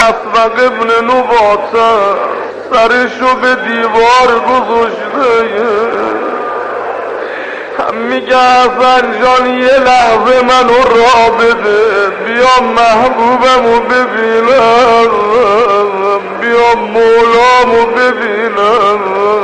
اسبق ابن نباته سرشو به دیوار گذاشته میگه حسن جان یه لحظه منو را بده بیام محبوبمو ببینم بیام مولامو ببینم.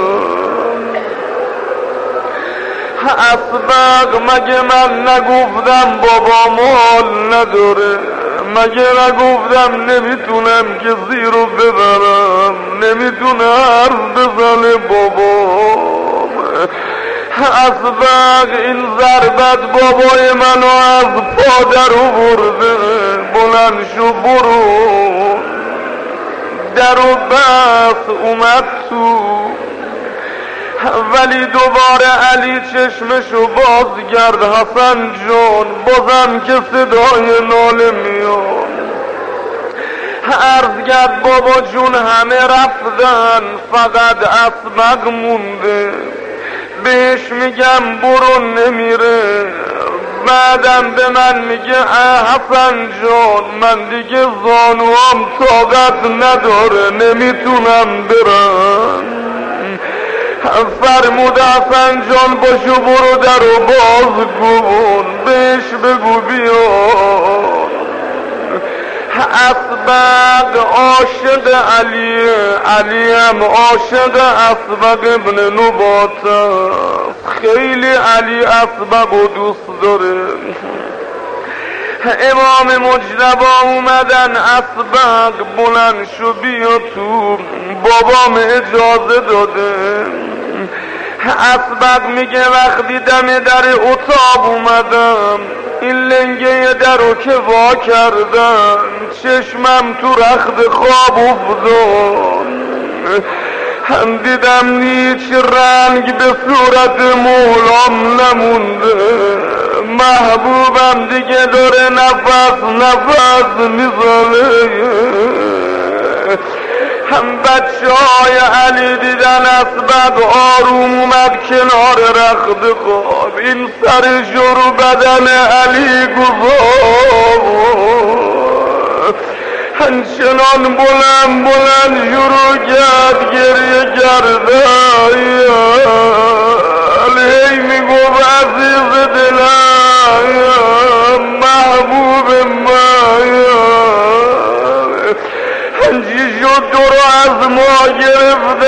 اسبق مگه من نگفتم بابا مال نداره؟ مگه نگفتم نمیتونم که زیرو ببرم؟ نمیتونه حرف بزنه بابام؟ اسبق این ضربت بابای منو از پادر آورده. بلند شو برو. درو بس اومد تو، ولی دوباره علی چشمشو باز کرد. حسن جان بازم که صدای ناله میاد. عرض کرد بابا جون همه رفتن فقط اسبق مونده. بهش میگم برو نمیره. بعدم به من میگه حسن جان من دیگه زانوام طاقت نداره نمیتونم برم. فرمود حسن جان باشو برو درو باز کن بهش بگو بیاد. اسبق عاشق علیه، علی هم عاشق اسبق ابن نباته. خیلی علی اسبق و دوست داره. امام مجتبی اومدن اسبق بلند شو بیا تو بابام اجازه داده. اسبق میگه وقتی دم در اتاق اومدم این لنگه درو که وا کردم چشمم تو رخت خواب افتاد. هم دیدم هیچ رنگ به صورت مولام نمونده. محبوبم دیگه داره نفس میزنه. هم بچه های علی دیدن اسبق آروم اومد کنار رخت خواب. این سرش رو بدن علی گذاشت. همچنان بلند شروع کرد گریه کردن. علی میگفت عزیز دلم محبوب من هنچی شد تو رو از ما گرفتن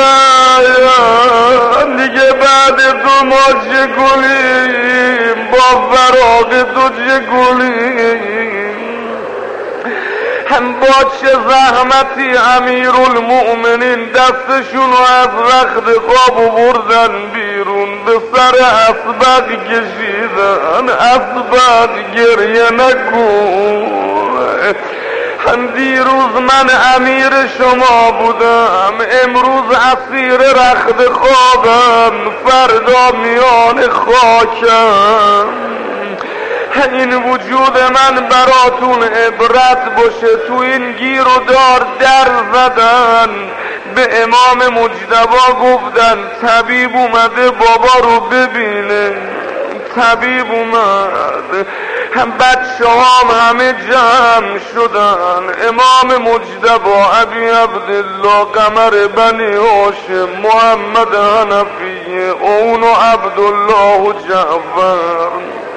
دیگه بعد تو ما چه کنیم؟ با فراق تو چه کنیم؟ هم با چه زحمتی امیرالمؤمنین دستشون رو از رخت خواب بردن بیرون به سر اسبق کشیدن. اسبق گریه نکن. هم دیروز من امیر شما بودم امروز اسیر رخت خوابم فردا میان خاکم. این وجود من براتون عبرت باشه. تو این گیر و دار در زدن به امام مجتبی گفتن طبیب اومده بابا رو ببینه. طبیب اومد. هم بچه همه جمع شدن. امام مجتبی ابی عبدالله قمر بنی هاشم محمد حنفیه اون و عبدالله و جعفر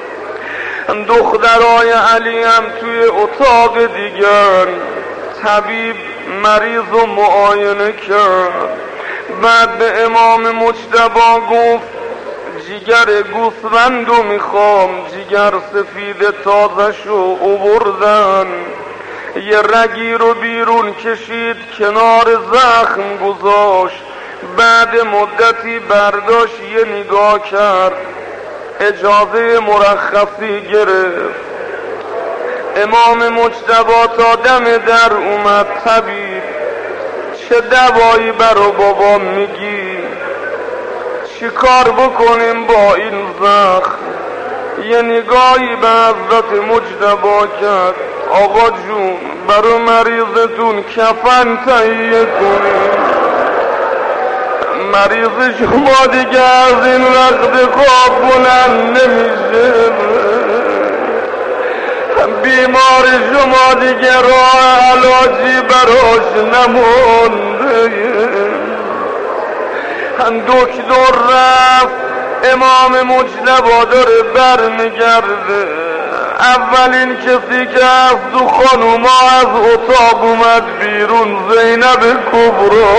دخترای علی هم توی اتاق دیگر. طبیب مریض و معاینه کرد. بعد به امام مجتبی گفت جگر گوسفندو میخوام. جگر سفید تازه‌شو آوردن. یه رگی رو بیرون کشید کنار زخم گذاشت. بعد مدتی برداشت یه نگاه کرد اجازه مرخصی گرفت. امام مجتبی تا دم در اومد. طبیب چه دوایی برا بابا میگی؟ چی کار بکنیم با این زخم؟ یه نگاهی به حضرت مجتبی کرد. آقا جون برا مریضتون کفن تهیه کنیم. مریض شما دیگه از این رخت خواب بلند نمیشه. بیمار شما دیگه راه علاجی براش نمونده. دکتر رفت، امام مجتبی داره برمیگرده. اولین کسی که از دو خانوما از اتاق اومد بیرون زینب کبرا.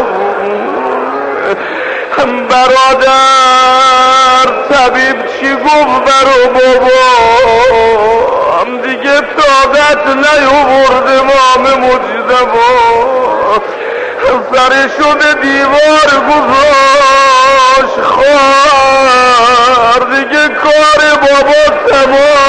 برادر طبیب چی گفت برو بابا؟ دیگه طاقت نیاورد امام مجتبی، سرشو به دیوار گذاشت. خواهر دیگه کار بابا تمام.